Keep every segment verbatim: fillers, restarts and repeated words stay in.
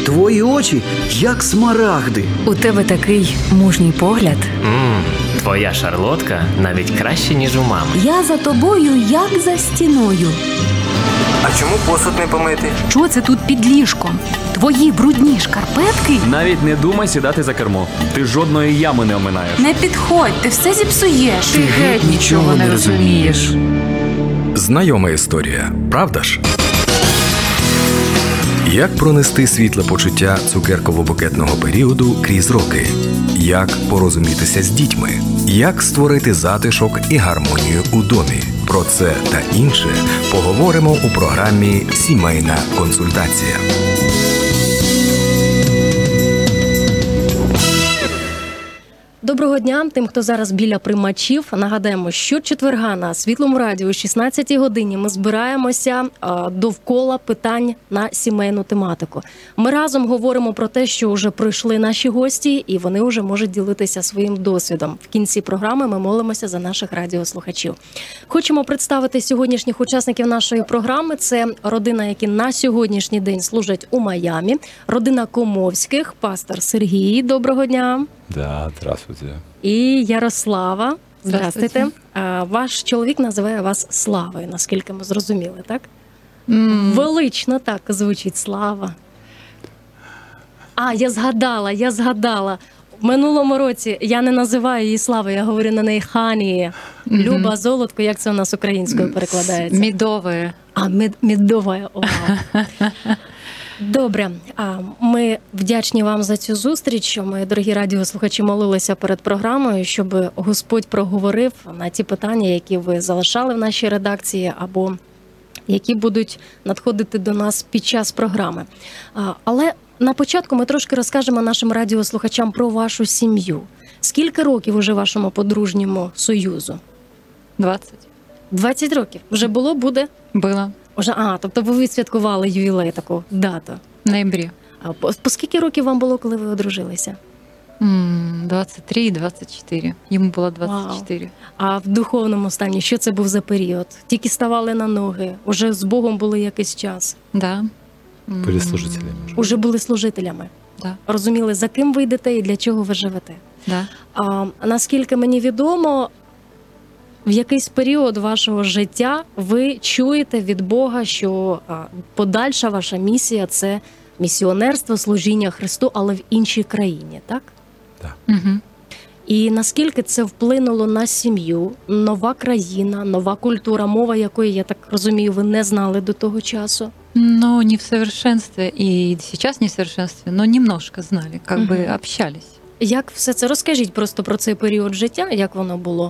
Твої очі, як смарагди. У тебе такий мужній погляд. Ммм, твоя шарлотка навіть краще, ніж у мами. Я за тобою, як за стіною. А чому посуд не помити? Що це тут під ліжком? Твої брудні шкарпетки? Навіть не думай сідати за кермо. Ти жодної ями не оминаєш. Не підходь, ти все зіпсуєш. Ти геть нічого не розумієш. Знайома історія, правда ж? Як пронести світле почуття цукерково-букетного періоду крізь роки? Як порозумітися з дітьми? Як створити затишок і гармонію у домі? Про це та інше поговоримо у програмі «Сімейна консультація». Доброго дня тим, хто зараз біля приймачів. Нагадаємо, що четверга на Світлому радіо о шістнадцятій годині ми збираємося довкола питань на сімейну тематику. Ми разом говоримо про те, що вже прийшли наші гості, і вони вже можуть ділитися своїм досвідом. В кінці програми ми молимося за наших радіослухачів. Хочемо представити сьогоднішніх учасників нашої програми. Це родина, які на сьогоднішній день служать у Майамі. Родина Комовських, пастор Сергій. Доброго дня. Да, здравствуйте. І Ярослава. Здравствуйте. Здравствуйте. Ваш чоловік називає вас Славою, наскільки ми зрозуміли, так? Mm. Велично так звучить Слава. А, я згадала, я згадала. В минулому році я не називаю її Славою, я говорю на неї Хані. Mm-hmm. Люба, золотко, як це у нас українською перекладається? Медове. А, мед, медове, вау. Добре, ми вдячні вам за цю зустріч, що ми, дорогі радіослухачі, молилися перед програмою, щоб Господь проговорив на ті питання, які ви залишали в нашій редакції, або які будуть надходити до нас під час програми. Але на початку ми трошки розкажемо нашим радіослухачам про вашу сім'ю. Скільки років уже вашому подружньому союзу? двадцять. двадцять років. Вже було, буде? Було. Уже, а, тобто ви відсвяткували ювілей, таку дату. В ноябрі. А по, по скільки років вам було, коли ви одружилися? двадцять три і двадцять чотири. Йому було двадцять чотири. Вау. А в духовному стані, що це був за період? Тільки ставали на ноги, уже з Богом були якийсь час? Да. Були служителями. Уже були служителями? Да. Розуміли, за ким ви йдете і для чого ви живете? Да. А, наскільки мені відомо, в якийсь період вашого життя ви чуєте від Бога, що подальша ваша місія – це місіонерство, служіння Христу, але в іншій країні, так? Так. Угу. І наскільки це вплинуло на сім'ю, нова країна, нова культура, мова якої, я так розумію, ви не знали до того часу? Ну, не в совершенстве, и сейчас не в совершенстве, но немножко знали, как угу. бы общались. Як все це? Розкажіть просто про цей період життя, як воно було?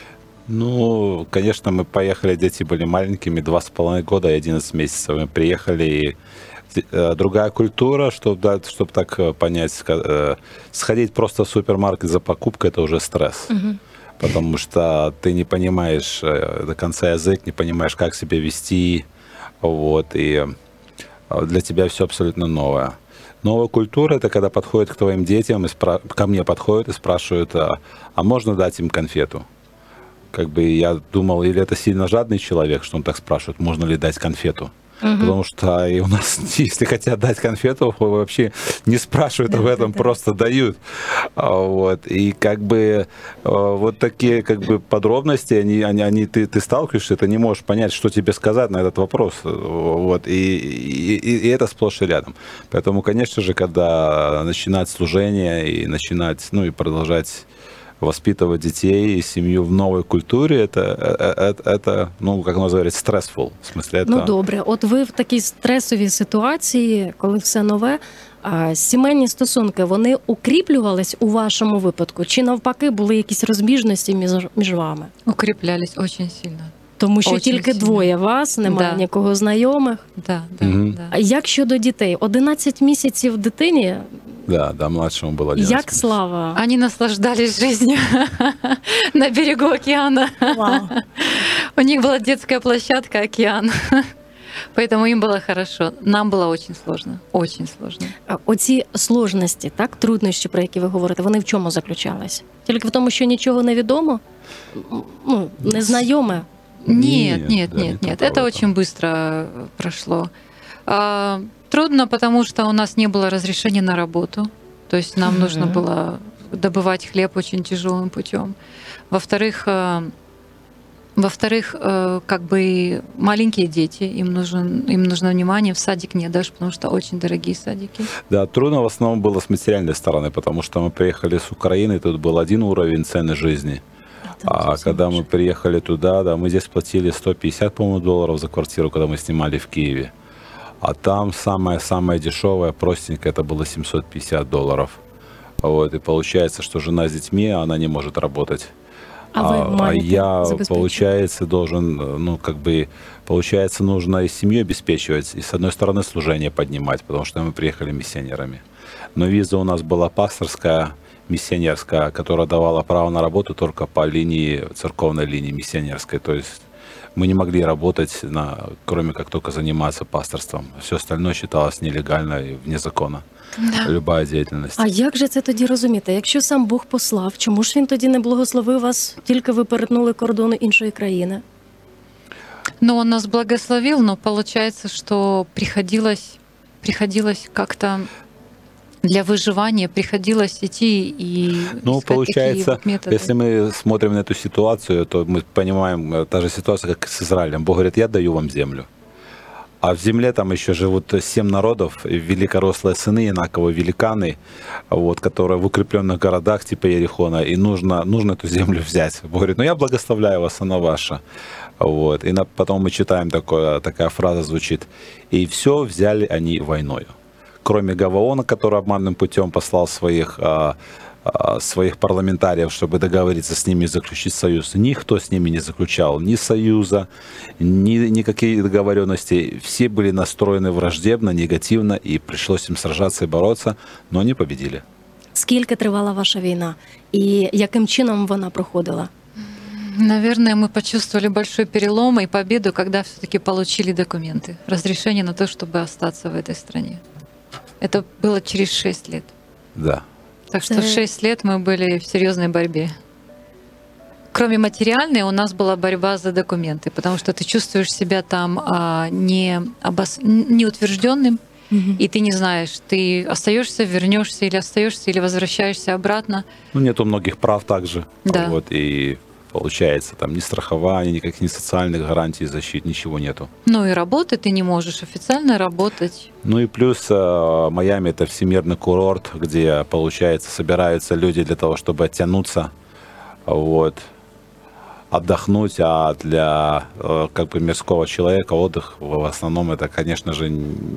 Ну, конечно, мы поехали, дети были маленькими, два с половиной года и одиннадцать месяцев. Мы приехали, и э, другая культура, чтобы, да, чтобы так понять, э, сходить просто в супермаркет за покупкой, это уже стресс. Угу. Потому что ты не понимаешь э, до конца язык, не понимаешь, как себя вести, вот, и для тебя все абсолютно новое. Новая культура – это когда подходят к твоим детям, и спра- ко мне подходят и спрашивают, а, а можно дать им конфету? Как бы я думал, или это сильно жадный человек, что он так спрашивает, можно ли дать конфету. Угу. Потому что и у нас, если хотят дать конфету, вообще не спрашивают да, об этом, да, просто да. дают. Вот. И как бы вот такие как бы подробности, они, они, они ты, ты сталкиваешься, ты не можешь понять, что тебе сказать на этот вопрос. Вот. И, и, и это сплошь и рядом. Поэтому, конечно же, когда начинать служение и начинать, ну и продолжать воспитывать детей и семью в новой культуре, это, это, это ну, как називають, stressful. В смысле, это... Ну, добре. От ви в такій стресовій ситуації, коли все нове, а сімейні стосунки, вони укріплювались у вашому випадку? Чи навпаки були якісь розбіжності між, між вами? Укріплялись дуже сильно. Тому що Очень тільки сильно. Двоє вас, немає да. нікого знайомих. Да, да, угу. да. А як щодо дітей? одинадцять місяців дитині? Да, да, младшему было одиннадцать Як месяцев. Слава? Они наслаждались жизнью на берегу океана. Вау. У них была детская площадка, океан. Поэтому им было хорошо. Нам было очень сложно. Очень сложно. Оці сложності, так, труднощі, про які ви говорите, вони в чому заключались? Тільки в тому, що нічого не відомо? Ну, незнайоме? Нет, нет, да, нет, не нет. только в Это этом. очень быстро прошло. А, трудно, потому что у нас не было разрешения на работу. То есть нам нужно было добывать хлеб очень тяжелым путем. Во-вторых, э, во-вторых, э, как бы маленькие дети, им нужен, им нужно внимание, в садик не дашь, потому что очень дорогие садики. Да, трудно в основном было с материальной стороны, потому что мы приехали с Украины, тут был один уровень цены жизни. А когда мы приехали туда, да, мы здесь платили сто пятьдесят, по-моему, долларов за квартиру, когда мы снимали в Киеве. А там самое-самое дешевое, простенькое, это было семьсот пятьдесят долларов. Вот, и получается, что жена с детьми, она не может работать. А, вы а, а я, получается, должен, ну, как бы, получается, нужно и семью обеспечивать, и, с одной стороны, служение поднимать, потому что мы приехали миссионерами. Но виза у нас была пасторская, миссионерская, которая давала право на работу только по линии, церковной линии миссионерской. То есть мы не могли работать, на, кроме как только заниматься пасторством. Все остальное считалось нелегально и вне закона. Да. Любая діяльність. А як же це тоді розуміти? Якщо сам Бог послав, чому ж він тоді не благословив вас, тільки ви перетнули кордони іншої країни? Ну, он нас благословил, но получается, что приходилось, приходилось как-то для выживания приходилось идти и ну, искать получается, такие вот методы. Если мы смотрим на эту ситуацию, то мы понимаем, та же ситуация, как с Израилем. Бог говорит, я даю вам землю. А в земле там еще живут семь народов, великорослые сыны, инаковые великаны, вот, которые в укрепленных городах типа Ерихона, и нужно, нужно эту землю взять. Бог говорит, ну я благословляю вас, она ваша. Вот. И на, потом мы читаем, такое, такая фраза звучит, и все взяли они войною. Кроме Гаваона, который обманным путем послал своих, а, а, своих парламентариев, чтобы договориться с ними и заключить союз. Никто с ними не заключал ни союза, ни никакие договоренности. Все были настроены враждебно, негативно, и пришлось им сражаться и бороться, но они победили. Скільки тривала ваша війна? І яким чином вона проходила? Наверное, мы почувствовали большой перелом и победу, когда все-таки получили документы, разрешение на то, чтобы остаться в этой стране. Это было через шесть лет. Да. Так что шесть лет мы были в серьезной борьбе. Кроме материальной, у нас была борьба за документы, потому что ты чувствуешь себя там а, не, обос... не утвержденным, mm-hmm. и ты не знаешь, ты остаешься, вернешься или остаешься, или возвращаешься обратно. Ну, нет у многих прав также. Да. Вот, и получается, там ни страхования, никаких ни социальных гарантий, защит, ничего нету. Ну и работать ты не можешь, официально работать. Ну и плюс э, Майами — это всемирный курорт, где, получается, собираются люди для того, чтобы оттянуться, вот, отдохнуть, а для э, как бы мирского человека отдых в основном это, конечно же,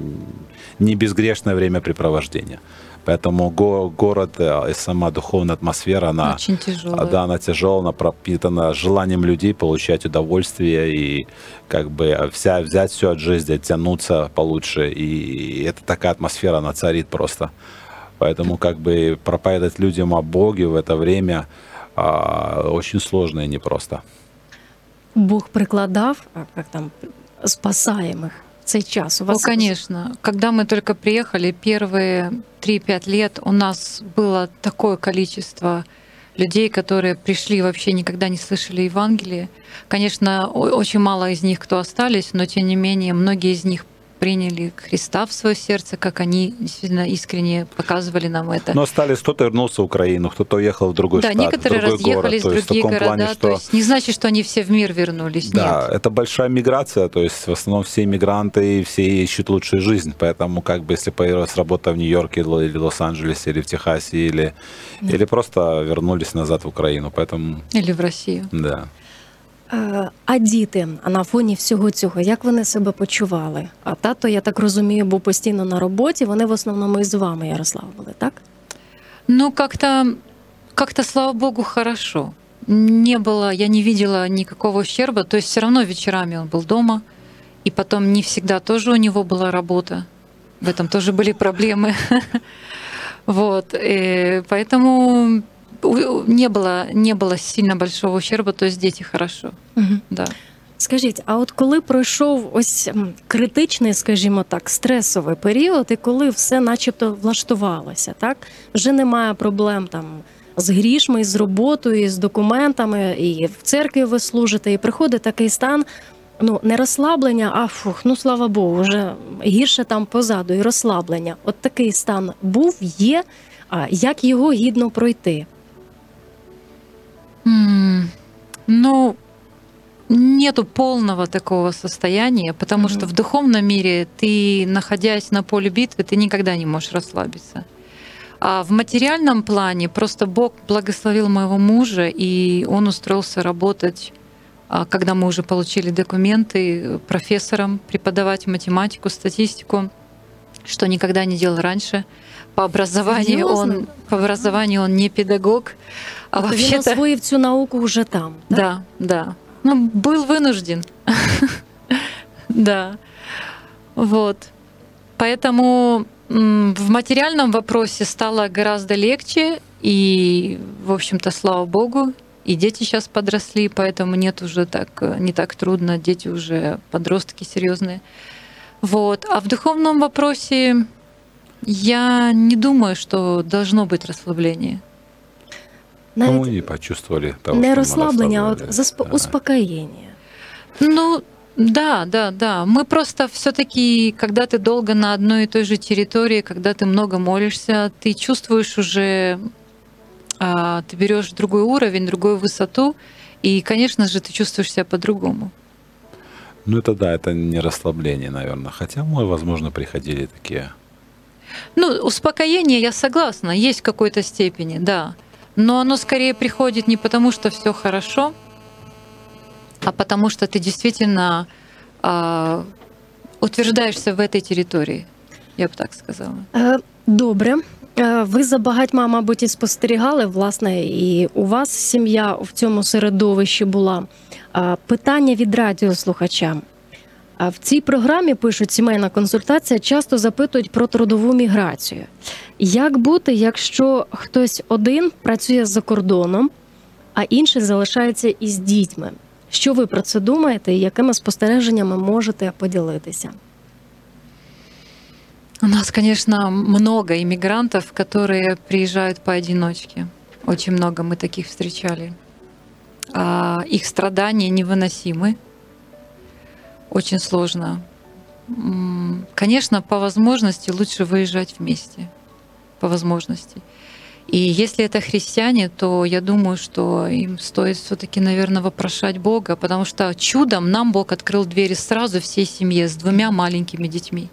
не безгрешное времяпрепровождение. Поэтому го- город и сама духовная атмосфера, она, очень тяжелая. Да, она тяжелая, она пропитана желанием людей получать удовольствие и как бы вся, взять все от жизни, оттянуться получше. И это такая атмосфера, она царит просто. Поэтому как бы проповедовать людям о Боге в это время а, очень сложно и непросто. Бог прикладав, а как там, спасаемых цей час? У вас... Ну, конечно. Когда мы только приехали, первые три-пять лет у нас было такое количество людей, которые пришли, вообще никогда не слышали Евангелие. Конечно, очень мало из них, кто остались, но тем не менее многие из них приняли Христа в свое сердце, как они действительно искренне показывали нам это. Но остались, кто-то вернулся в Украину, кто-то уехал в другой да, штат, некоторые в другой разъехались город. в другие в города, плане, что... то есть не значит, что они все в мир вернулись, да, нет. это большая миграция, то есть в основном все иммигранты и все ищут лучшую жизнь, поэтому как бы если появилась работа в Нью-Йорке или Лос-Анджелесе, или в Техасе, или, или просто вернулись назад в Украину, поэтому... Или в Россию. Да. А діти на фоні всього цього, як вони себе почували? А тато, я так розумію, був постійно на роботі, вони в основному із вами, Ярослав, були, так? Ну, как-то, как-то, слава богу, хорошо. Не было, я не видела никакого ущерба, то есть все равно вечерами он был дома, и потом не всегда тоже у него была работа. В этом тоже были проблемы. Вот, и поэтому... Не было, не было сильно большого ущерба, то есть дети хорошо. Угу. Да. Скажіть, а от коли пройшов ось критичний, скажімо так, стресовий період, і коли все начебто влаштувалося, так? Вже немає проблем там з грішми, з роботою, з документами, і в церкві ви служите, і приходить такий стан, ну, не розслаблення, а фух, ну слава Богу, вже гірше там позаду і розслаблення. От такий стан був, є, а як його гідно пройти? М, Ну, нету полного такого состояния, потому Мгм. что в духовном мире ты, находясь на поле битвы, ты никогда не можешь расслабиться. А в материальном плане просто Бог благословил моего мужа, и он устроился работать, а, когда мы уже получили документы, профессором, преподавать математику, статистику, что никогда не делал раньше. По образованию Серьезно? он, по образованию он не педагог, а Тобто він вообще-то... освоїв цю науку вже там, так? Да, да. Ну, был вынужден. Да. Вот. Поэтому м, в материальном вопросе стало гораздо легче, и, в общем-то, слава богу, и дети сейчас подросли, поэтому нет уже так, э, не так трудно, дети уже подростки серьезные. Вот. А в духовном вопросе я не думаю, что должно быть расслабление. Ну, Навіть не почувствовали того, не что мы розслаблення, а от расслабляли. засп... Да. успокоєння. Ну, да, да, да. Мы просто все-таки, когда ты долго на одной и той же территории, когда ты много молишься, ты чувствуешь уже, а, ты берешь другой уровень, другую высоту, и, конечно же, ты чувствуешь себя по-другому. Ну, это да, это не расслабление, наверное. Хотя, мы, возможно, приходили такие. Ну, успокоение, я согласна, есть в какой-то степени, да. Но оно скорее приходит не потому, что все хорошо, а потому что ты действительно а, утверждаешься в этой территории, я бы так сказала. Е, Добре. Е, Ви за багатьма, мабуть, і спостерігали, власне, і у вас сім'я в цьому середовищі була. Е, Питання від радіослухачам. Е, В цій програмі, пишуть, сімейна консультація, часто запитують про трудову міграцію. Як бути, якщо хтось один працює за кордоном, а інший залишається із дітьми? Що ви про це думаєте і якими спостереженнями можете поділитися? У нас, конечно, много иммигрантов, которые приезжают поодиночке. Очень много мы таких встречали. А их страдания невыносимы. Очень сложно. М, Конечно, по возможности лучше выезжать вместе. По возможности. И если это христиане, то я думаю, что им стоит все-таки, наверное, вопрошать Бога, потому что чудом нам Бог открыл двери сразу всей семье с двумя маленькими детьми.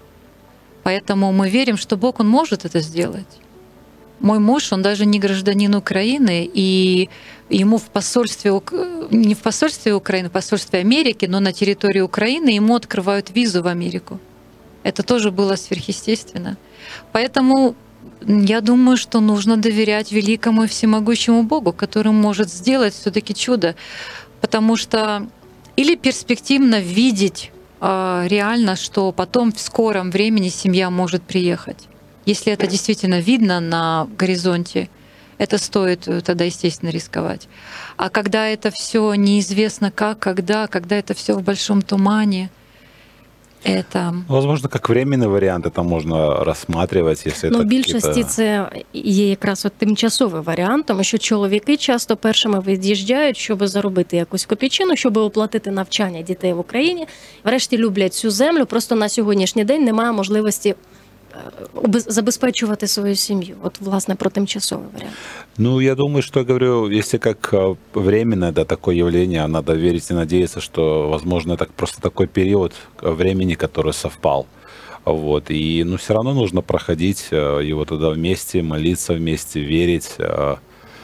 Поэтому мы верим, что Бог, Он может это сделать. Мой муж, он даже не гражданин Украины, и ему в посольстве, Ук- не в посольстве Украины, в посольстве Америки, но на территории Украины ему открывают визу в Америку. Это тоже было сверхъестественно. Поэтому я думаю, что нужно доверять великому и всемогущему Богу, который может сделать все-таки чудо. Потому что или перспективно видеть а, реально, что потом в скором времени семья может приехать. Если это действительно видно на горизонте, это стоит э, тогда, естественно, рисковать. А когда это все неизвестно как, когда, когда это все в большом тумане, это... Возможно, как временный вариант это можно рассматривать, если Ну, это в більшості какие-то... це є якраз от тимчасовий варіант, тому що чоловіки часто першими від'їжджають, щоб заробити якусь копійчину, щоб оплатити навчання дітей в Україні. Врешті люблять цю землю, просто на сьогоднішній день немає можливості е, обез- забезпечувати свою сім'ю. От, власне, про тимчасовий варіант. Ну, я думаю, что я говорю, если как э, временное, да, такое явление, надо верить и надеяться, что, возможно, это просто такой период э, времени, который совпал. Вот. И, ну, все равно нужно проходить э, его туда вместе, молиться вместе, верить, э,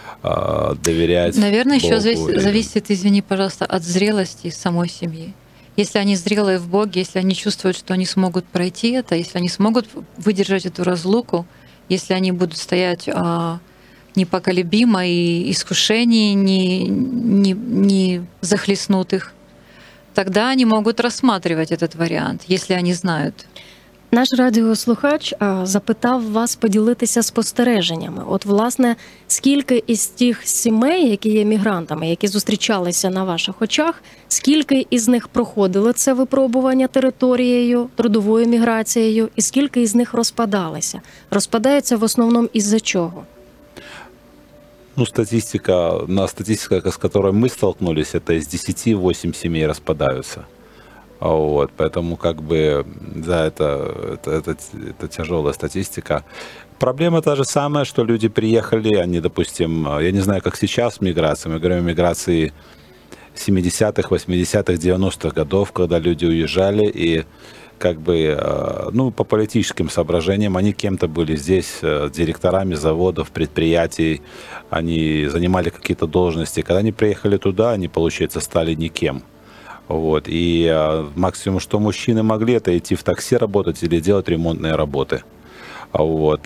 э, доверять Наверное, еще Богу. зависит, И- зависит, извини, пожалуйста, от зрелости самой семьи. Если они зрелые в Боге, если они чувствуют, что они смогут пройти это, если они смогут выдержать эту разлуку, если они будут стоять а, непоколебимо и искушения не, не, не захлестнут их, тогда они могут рассматривать этот вариант, если они знают. Наш радіослухач а, запитав вас поділитися спостереженнями. От, власне, скільки із тих сімей, які є мігрантами, які зустрічалися на ваших очах, скільки із них проходили це випробування територією, трудовою міграцією, і скільки із них розпадалися? Розпадаються в основному із-за чого? Ну, статистика, на статистика, с которой мы столкнулись, это из десяти восемь семей распадаются. Вот, поэтому как бы, да, это, это, это, это тяжелая статистика. Проблема та же самая, что люди приехали, они, допустим, я не знаю, как сейчас миграция, мы говорим о миграции семидесятых, восьмидесятых, девяностых годов, когда люди уезжали, и как бы, ну, по политическим соображениям, они кем-то были здесь, директорами заводов, предприятий, они занимали какие-то должности. Когда они приехали туда, они, получается, стали никем. Вот. И максимум, что мужчины могли, это идти в такси работать или делать ремонтные работы. Вот.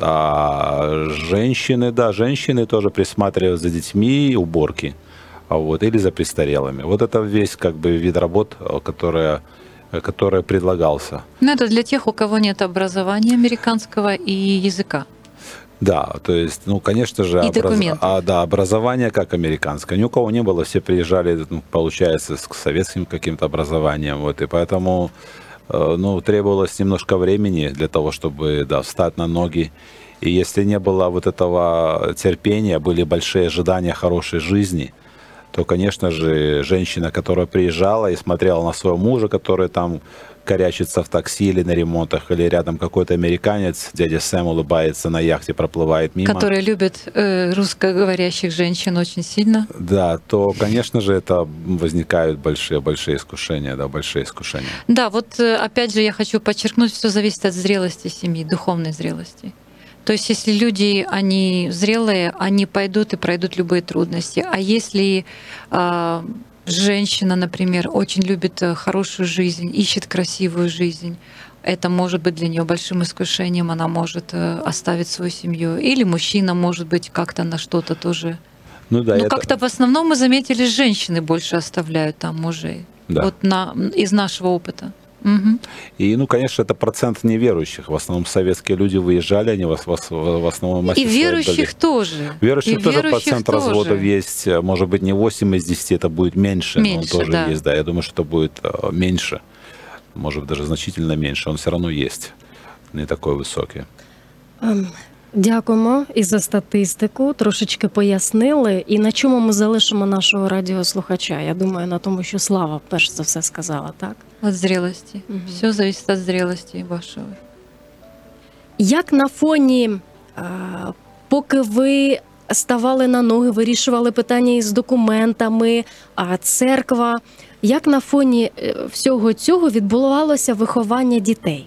А женщины, да, женщины тоже присматривают за детьми, уборки. Вот. Или за престарелыми. Вот это весь как бы вид работ, который, который предлагался. Ну, это для тех, у кого нет образования американского и языка. Да, то есть, ну, конечно же, образ... а, да, образование как американское. Ни у кого не было, все приезжали, ну, получается, с советским каким-то образованием. Вот, и поэтому э, ну, требовалось немножко времени для того, чтобы, да, встать на ноги. И если не было вот этого терпения, были большие ожидания хорошей жизни, то, конечно же, женщина, которая приезжала и смотрела на своего мужа, который там корячится в такси или на ремонтах, или рядом какой-то американец, дядя Сэм улыбается на яхте, проплывает мимо. Который любит э, русскоговорящих женщин очень сильно. Да, то, конечно же, это возникают большие-большие искушения, да, большие искушения. Да, вот опять же я хочу подчеркнуть, все зависит от зрелости семьи, духовной зрелости. То есть если люди, они зрелые, они пойдут и пройдут любые трудности. А если э, женщина, например, очень любит хорошую жизнь, ищет красивую жизнь, это может быть для нее большим искушением, она может оставить свою семью. Или мужчина, может быть, как-то на что-то тоже. Ну, да, Но это... как-то в основном мы заметили, женщины больше оставляют там мужей. Да. Вот на, из нашего опыта. Угу. И, ну, конечно, это процент неверующих. В основном советские люди выезжали, они в, в, в основном... И верующих тоже. Верующих и тоже верующих процент тоже. разводов есть. Может быть, не восемь из десяти, это будет меньше, меньше но он тоже да. есть. Да, я думаю, что это будет меньше. Может быть, даже значительно меньше. Он все равно есть. Не такой высокий. Um. Дякуємо і за статистику, трошечки пояснили. І на чому ми залишимо нашого радіослухача? Я думаю, на тому, що Слава перш за все сказала, так? От зрілості. Угу. Все залежить від зрілості вашої. Як на фоні, поки ви ставали на ноги, вирішували питання із документами, церква, як на фоні всього цього відбувалося виховання дітей?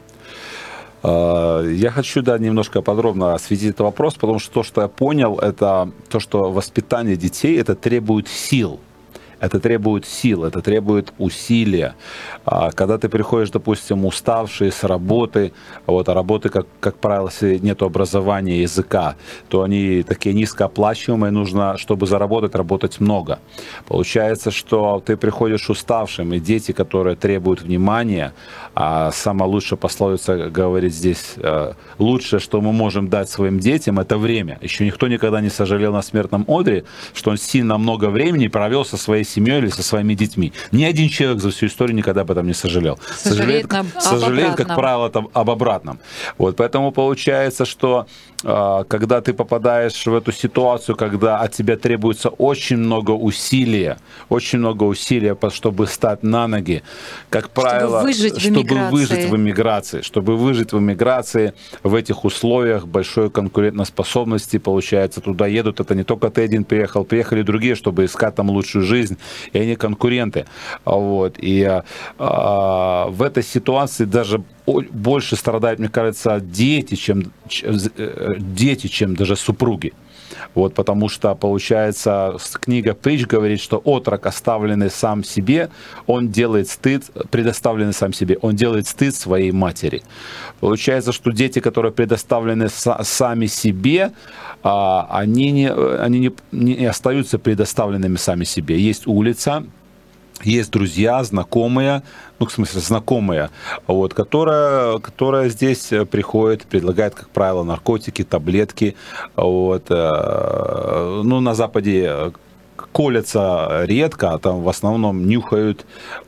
Я хочу, да, немножко подробно осветить этот вопрос, потому что то, что я понял, это то, что воспитание детей, это требует сил. Это требует сил, это требует усилия. Когда ты приходишь, допустим, уставший с работы, вот, а работы, как, как правило, если нет образования языка, то они такие низкооплачиваемые, нужно, чтобы заработать, работать много. Получается, что ты приходишь уставшим, и дети, которые требуют внимания, а самая лучшая пословица говорит здесь, лучшее, что мы можем дать своим детям, это время. Еще никто никогда не сожалел на смертном одре, что он сильно много времени провел со своей семьей или со своими детьми. Ни один человек за всю историю никогда об этом не сожалел. Сожалеет, сожалеет, сожалеет как правило, там, об обратном. Вот, поэтому получается, что э, когда ты попадаешь в эту ситуацию, когда от тебя требуется очень много усилия, очень много усилия, чтобы стать на ноги, как правило, чтобы выжить, чтобы в, выжить в эмиграции, чтобы выжить в эмиграции в этих условиях большой конкурентоспособности, получается, туда едут, это не только ты один приехал, приехали другие, чтобы искать там лучшую жизнь, и они конкуренты. Вот. И а, в этой ситуации даже больше страдают, мне кажется, дети, чем, дети, чем даже супруги. Вот, потому что, получается, книга Притч говорит, что отрок, оставленный сам себе, он делает стыд, предоставленный сам себе, он делает стыд своей матери. Получается, что дети, которые предоставлены сами себе, они не, они не, не остаются предоставленными сами себе. Есть улица, есть друзья, знакомые, ну, в смысле, знакомые, вот, которая, которая здесь приходит, предлагает, как правило, наркотики, таблетки. Вот, ну, на Западе колятся редко, а там в основном нюхают,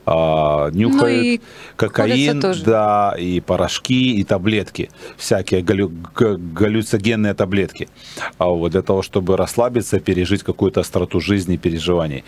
а, нюхают Ну и кокаин, колятся тоже. да, и порошки, и таблетки, всякие галлю- г- галлюциногенные таблетки, а вот для того, чтобы расслабиться, пережить какую-то остроту жизни, переживаний.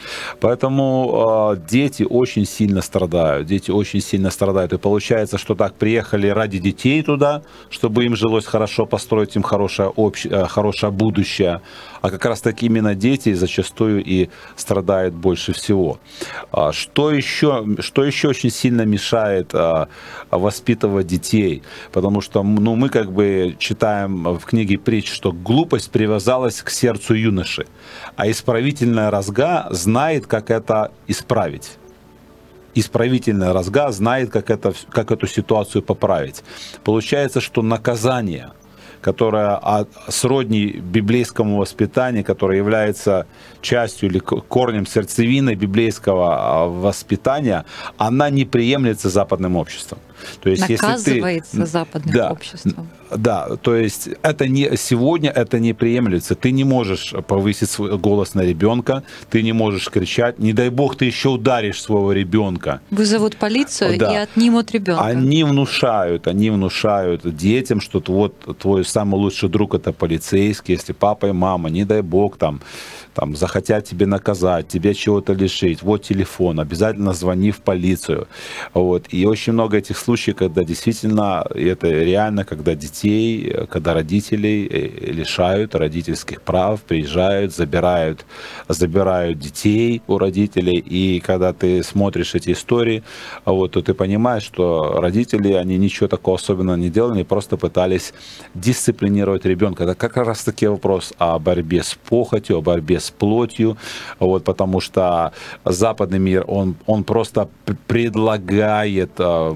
Поэтому э, дети очень сильно страдают, дети очень сильно страдают. И получается, что так приехали ради детей туда, чтобы им жилось хорошо, построить им хорошее, общ... э, хорошее будущее. А как раз таки именно дети зачастую и страдают больше всего. А Что еще, что еще очень сильно мешает а, воспитывать детей? Потому что ну, мы как бы читаем в книге притч, что глупость привязалась к сердцу юноши, а исправительная розга знает, как это исправить. Исправительная розга знает, как, это, как эту ситуацию поправить. Получается, что наказание, которая сродни библейскому воспитанию, которое является частью или корнем сердцевины библейского воспитания, она не приемлется западным обществом. То есть, Наказывается если ты, западным да, обществом. Да, то есть это не, сегодня это не приемлется. Ты не можешь повысить свой голос на ребенка, ты не можешь кричать. Не дай бог, ты еще ударишь своего ребенка. Вызовут полицию Да. и отнимут ребенка. Они внушают, они внушают детям, что вот твой самый лучший друг это полицейский, если папа и мама, не дай бог, там, там захотят тебе наказать, тебя чего-то лишить, вот телефон, обязательно звони в полицию. Вот. И очень много этих случаев, когда действительно, и это реально, когда детей, когда родителей лишают родительских прав, приезжают, забирают, забирают детей у родителей, и когда ты смотришь эти истории, вот, то ты понимаешь, что родители, они ничего такого особенного не делали, они просто пытались дисциплинировать ребенка. Это как раз таки вопрос о борьбе с похотью, о борьбе с плотью, вот, потому что западный мир, он, он просто предлагает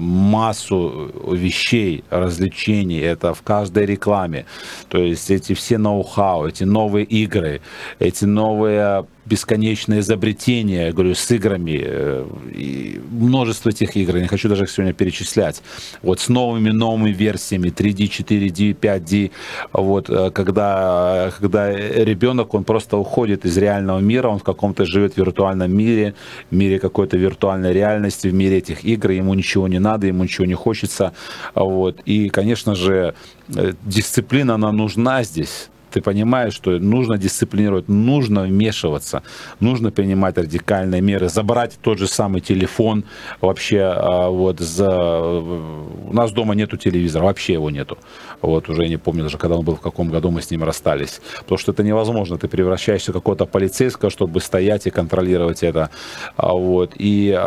массу вещей, развлечений, это в каждой рекламе, то есть эти все ноу-хау, эти новые игры, эти новые бесконечные изобретения, я говорю, с играми, и множество этих игр, я не хочу даже их сегодня перечислять, вот с новыми новыми версиями три ди, четыре ди, пять ди, вот, когда, когда ребенок, он просто уходит из реального мира, он в каком-то живет в виртуальном мире, в мире какой-то виртуальной реальности, в мире этих игр, ему ничего не надо, ему ничего не хочется, вот, и, конечно же, дисциплина, она нужна здесь. Ты понимаешь, что нужно дисциплинировать, нужно вмешиваться, нужно принимать радикальные меры, забрать тот же самый телефон. Вообще, вот, за... у нас дома нету телевизора, вообще его нету. Вот, уже я не помню даже, когда он был, в каком году мы с ним расстались. Потому что это невозможно, ты превращаешься в какого-то полицейского, чтобы стоять и контролировать это. Вот, и...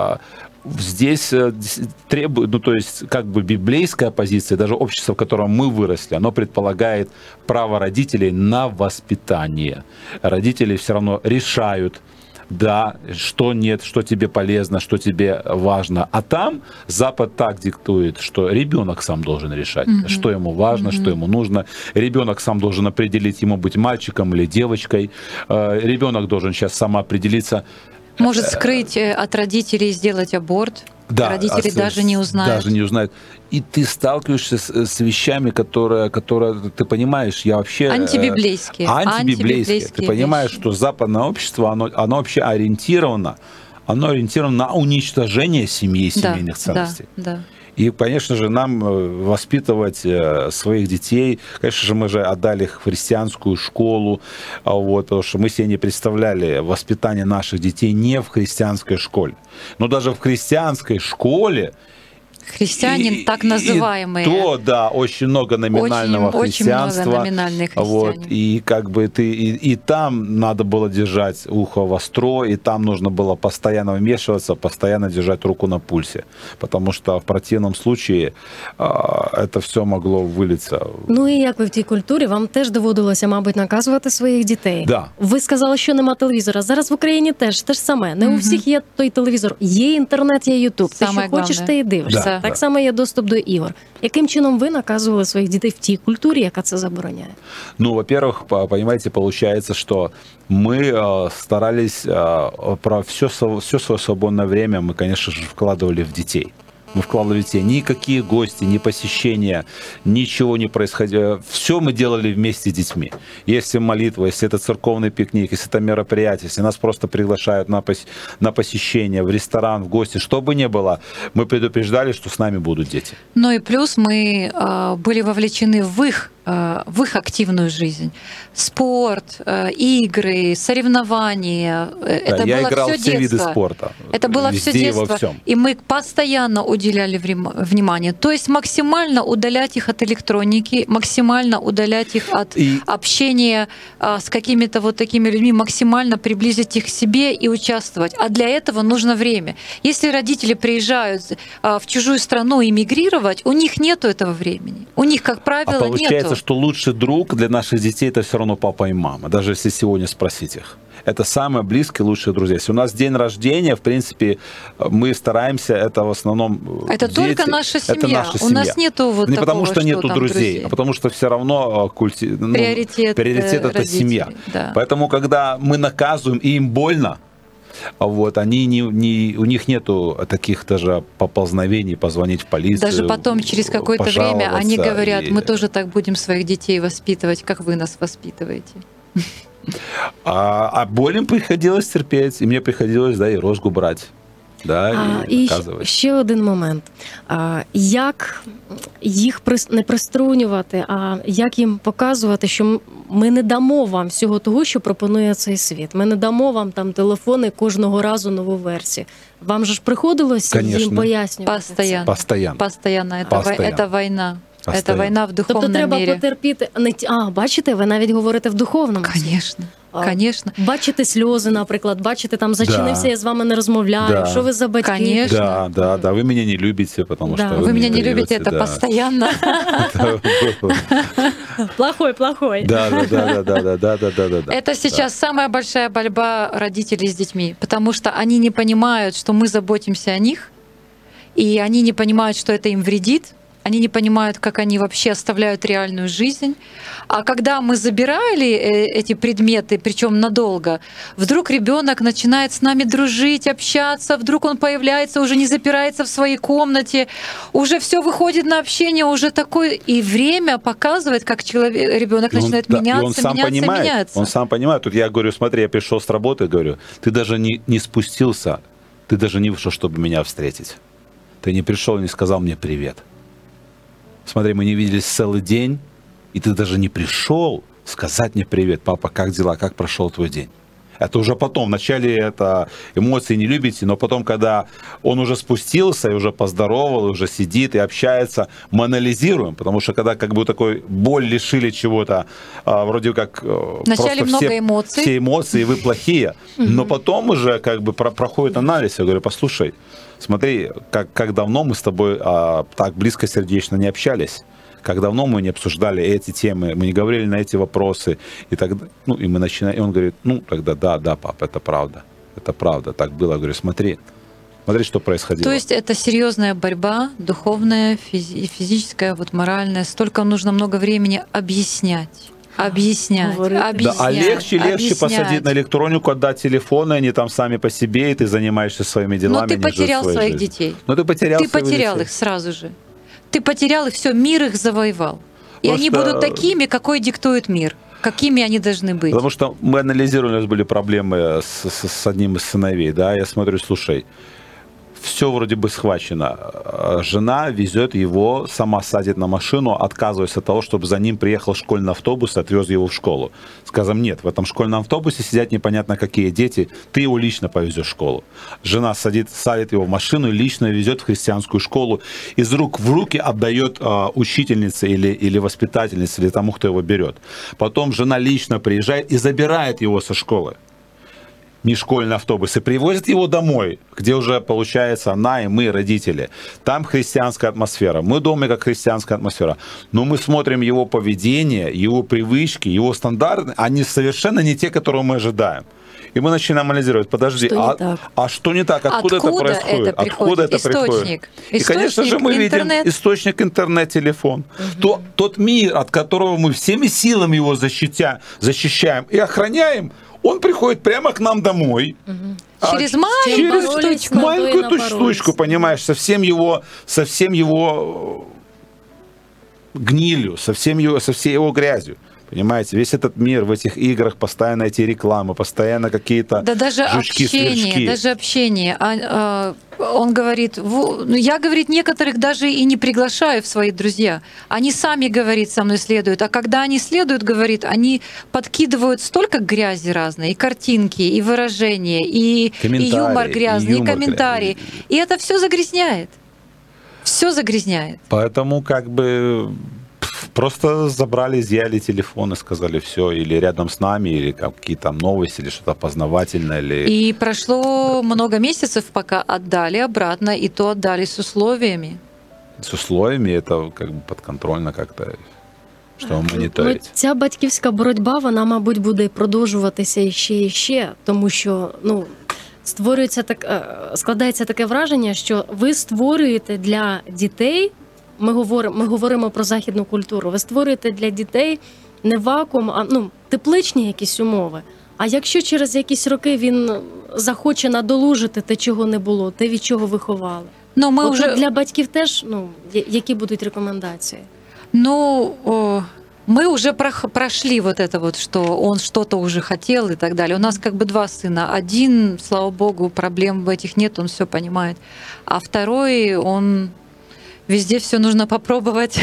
Здесь требует, ну то есть как бы библейская позиция, даже общество, в котором мы выросли, оно предполагает право родителей на воспитание. Родители все равно решают, да, что нет, что тебе полезно, что тебе важно. А там Запад так диктует, что ребенок сам должен решать, mm-hmm. что ему важно, mm-hmm. что ему нужно. Ребенок сам должен определить, ему быть мальчиком или девочкой. Ребенок должен сейчас сам определиться. Может скрыть от родителей и сделать аборт. Да, родители а, даже не узнают. Даже не узнают. И ты сталкиваешься с, с вещами, которые, которые ты понимаешь, я вообще... Антибиблейские. Антибиблейские. Ты понимаешь, вещи. Что западное общество, оно, оно вообще ориентировано, оно ориентировано на уничтожение семьи и семейных да, ценностей. Да, да. И, конечно же, нам воспитывать своих детей, конечно же, мы же отдали их в христианскую школу, вот, потому что мы себе не представляли воспитание наших детей не в христианской школе. Но даже в христианской школе Христианин, и, так называемые. И то, да, очень много номинального очень, христианства. Очень много номинальных христиан. Вот, и как бы ты, и, и там надо было держать ухо востро, и там нужно было постоянно вмешиваться, постоянно держать руку на пульсе. Потому що в противному случае а, це все могло вилитися. Ну і як ви в тій культурі, вам теж доводилося, мабуть, наказувати своїх дітей. Да. Ви сказали, що нема телевізора. Зараз в Україні теж те ж саме. Не Мгм. у всіх є той телевізор. Є інтернет, є Ютуб. Ти Саме що хочеш, головне. ти і дивишся. Да, Так да. само є доступ до ігор. Яким чином ви наказували своїх дітей в тій культурі, яка це забороняє? Ну, во-первых, по- понимаете, получается, что мы э, старались э, про все, все свое свободное время мы, конечно же, вкладывали в детей. Мы вкладывали в детей. Никакие гости, ни посещения, ничего не происходило. Все мы делали вместе с детьми. Если молитва, если это церковный пикник, если это мероприятие, если нас просто приглашают на, пос... на посещение, в ресторан, в гости, что бы ни было, мы предупреждали, что с нами будут дети. Ну и плюс мы э, были вовлечены в их, э, в их активную жизнь. Спорт, э, игры, соревнования. Да, это я было играл все в все детство. виды спорта. Это было Везде все и во детство. всем. И мы постоянно уделяли врем- внимание. То есть максимально удалять их от электроники, максимально удалять их от И- общения а, с какими-то вот такими людьми, максимально приблизить их к себе и участвовать. А для этого нужно время. Если родители приезжают а, в чужую страну эмигрировать, у них нету этого времени. У них, как правило, А получается, нету. что лучший друг для наших детей это все равно папа и мама, даже если сегодня спросить их. Это самые близкие, лучшие друзья. Если у нас день рождения, в принципе, мы стараемся, это в основном Это дети, только наша семья. Это наша У семья. нас нету вот Не такого, потому что, что нету там друзей, друзей. а потому что все равно культи... ну, Приоритет, приоритет э, это родителей, семья. да. Поэтому, когда мы наказываем, и им больно, вот, они не, не, у них нету таких даже поползновений позвонить в полицию. Даже потом, через какое-то время, они пожаловаться говорят, и- мы тоже так будем своих детей воспитывать, как вы нас воспитываете. А, А, а боль им приходилось терпеть, и мне приходилось, да, и розгу брать, да, А, і і наказувати. ще один момент. А, як їх прис- не приструнювати, а як їм показувати, що м- ми не дамо вам всього того, що пропонує цей світ. Ми не дамо вам там телефони кожного разу нову версію. Вам же ж приходилося їм Конечно. пояснювати це? Постоянно. Постоянно. Постоянно. Это, Постоянно. вой- это война. Это Постоянно. война в духовном Тобто треба мире. потерпіти. Не ті- А, бачите, ви навіть говорите в духовному. Конечно. А, Конечно. Бачите сльози, наприклад, бачите, там зачинився, Да. я з вами не розмовляю. Да. Що ви за батьки? Конечно. Да, да, да, вы меня не любите, потому Да. что Вы меня не даете, любите, это да. постоянно. Плохой, плохой. Да, да, да, да, да, да, да, да, да, да. Это сейчас самая большая борьба родителей с детьми, потому что они не понимают, что мы заботимся о них, и они не понимают, что это им вредит. Они не понимают, как они вообще оставляют реальную жизнь. А когда мы забирали э, эти предметы, причем надолго, вдруг ребенок начинает с нами дружить, общаться, вдруг он появляется, уже не запирается в своей комнате, уже все выходит на общение, уже такой, и время показывает, как человек, ребенок И он- начинает да, и меняться, он сам меняться, понимает, меняться. Он сам понимает. Тут я говорю, смотри, я пришел с работы, говорю, ты даже не, не спустился, ты даже не вышел, чтобы меня встретить. Ты не пришел и не сказал мне привет. Смотри, мы не виделись целый день, и ты даже не пришел сказать мне привет, папа, как дела, как прошел твой день. Это уже потом, вначале это эмоции не любите, но потом, когда он уже спустился и уже поздоровал, и уже сидит и общается, мы анализируем, потому что когда как бы такой боль лишили чего-то, а, вроде как э, Вначале просто много все, эмоций. все эмоции, вы плохие, но потом уже как бы про- проходит анализ, я говорю, послушай, смотри, как, как давно мы с тобой а, так близко сердечно не общались. Как давно мы не обсуждали эти темы, мы не говорили на эти вопросы. И тогда, ну, и мы начинаем, и он говорит, ну, тогда да, да, пап, это правда. Это правда, так было. Я говорю, смотри, смотри, что происходило. То есть это серьезная борьба, духовная, физи- физическая, вот моральная. Столько нужно много времени объяснять. Объяснять, Говорить. Да, объяснять, Да, а легче, легче объяснять. посадить на электронику, отдать телефоны, они там сами по себе, и ты занимаешься своими делами. Но ты не живешь потерял своей своих жизнью. детей. Но ты потерял Ты своих потерял детей. их сразу же. Ты потерял их, все, мир их завоевал. И Потому они что- будут такими, какой диктует мир. Какими они должны быть. Потому что мы анализировали, у нас были проблемы с, с- с одним из сыновей, да, я смотрю, слушай, все вроде бы схвачено. Жена везет его, сама садит на машину, отказываясь от того, чтобы за ним приехал школьный автобус и отвез его в школу. Сказом, нет, в этом школьном автобусе сидят непонятно какие дети, ты его лично повезешь в школу. Жена садит, садит его в машину и лично везет в христианскую школу, из рук в руки отдает а, учительнице или, или воспитательнице, или тому, кто его берет. Потом жена лично приезжает и забирает его со школы. Не школьный автобус, и привозит его домой, где уже, получается, она и мы, родители. Там христианская атмосфера. Мы дома, как христианская атмосфера. Но мы смотрим его поведение, его привычки, его стандарты, они совершенно не те, которые мы ожидаем. И мы начинаем анализировать, подожди, Что не а, так? а что не так? Откуда, Откуда это происходит? это приходит? Откуда это Источник. приходит? И, конечно же, мы Источник, интернет. видим источник интернет-телефон. То, тот мир, от которого мы всеми силами его защитя, защищаем и охраняем, он приходит прямо к нам домой. Через А, маленькую через боролись штучку. на то и маленькую напоролись. штучку, понимаешь, со всем его, со всем его гнилью, со, всем его, со всей его грязью. Понимаете, весь этот мир в этих играх, постоянно эти рекламы, постоянно какие-то Да даже жучки, общение, сверчки. даже общение. А, а, он говорит, «Во- ну, я, говорит, некоторых даже и не приглашаю в свои друзья. Они сами, говорит, со мной следуют. А когда они следуют, говорит, они подкидывают столько грязи разной, и картинки, и выражения, и, и Комментарии, юмор и грязный, и, юмор комментарии. грязный. И это все загрязняет. Все загрязняет. Поэтому как бы пф, просто забрали, изъяли телефон и сказали все, или рядом с нами, или какие-то там новости, или что-то познавательное, или... И прошло много месяцев, пока отдали обратно, и то отдали с условиями. С условиями это как бы подконтрольно как-то, что Ну, моніторить. ця батьківська боротьба, вона, мабуть, буде продовжуватися іще і ще, тому що, ну, створюється так, е, складається таке враження, що ви створюєте для дітей, ми говоримо, ми говоримо про західну культуру, ви створюєте для дітей не вакуум, а ну, тепличні якісь умови. А якщо через якісь роки він захоче надолужити те, чого не було, те, від чого виховали, Но мы от уже... для батьків теж, ну, я- які будуть рекомендації? Ну, о, мы уже прох- прошли вот это вот, что он что-то уже хотел и так далее. У нас как бы два сына. Один, слава богу, проблем в этих нет, он все понимает. А второй, он везде все нужно попробовать.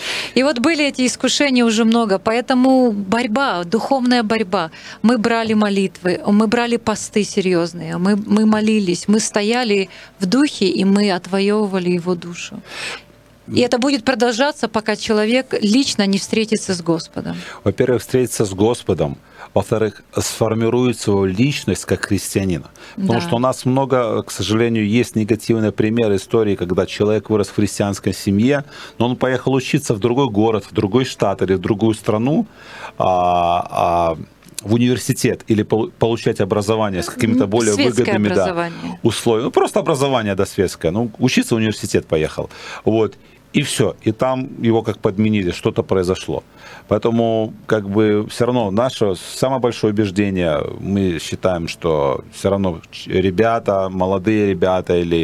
И вот были эти искушения уже много. Поэтому борьба, духовная борьба. Мы брали молитвы, мы брали посты серьезные, мы, мы молились, мы стояли в духе, и мы отвоевывали его душу. И это будет продолжаться, пока человек лично не встретится с Господом. Во-первых, встретиться с Господом. Во-вторых, сформирует свою личность как христианина. Потому Да. что у нас много, к сожалению, есть негативные примеры истории, когда человек вырос в христианской семье, но он поехал учиться в другой город, в другой штат или в другую страну, а, а, в университет или пол- получать образование с какими-то более Светское выгодными да, образование. условиями. Ну, просто образование, да, светское. Ну, учиться в университет поехал. Вот. И все. И там его как подменили, что-то произошло. Поэтому, как бы, все равно наше самое большое убеждение, мы считаем, что все равно ребята, молодые ребята или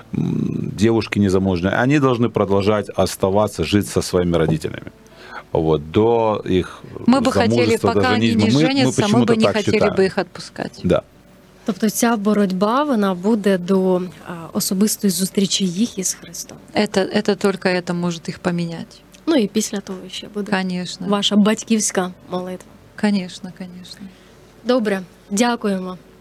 м, девушки незамужние, они должны продолжать оставаться, жить со своими родителями. Вот, до их Мы бы хотели, замужества, до пока они женитьбы. не Мы- мы женятся, мы, почему-то бы не так хотели считаем. бы их отпускать. Да. Тобто ця боротьба, вона буде до а, особистої зустрічі їх із Христом. Это, это только это может их поменять. Ну і після того ще буде Конечно. ваша батьківська молитва. Конечно, конечно. Добре, дякуємо.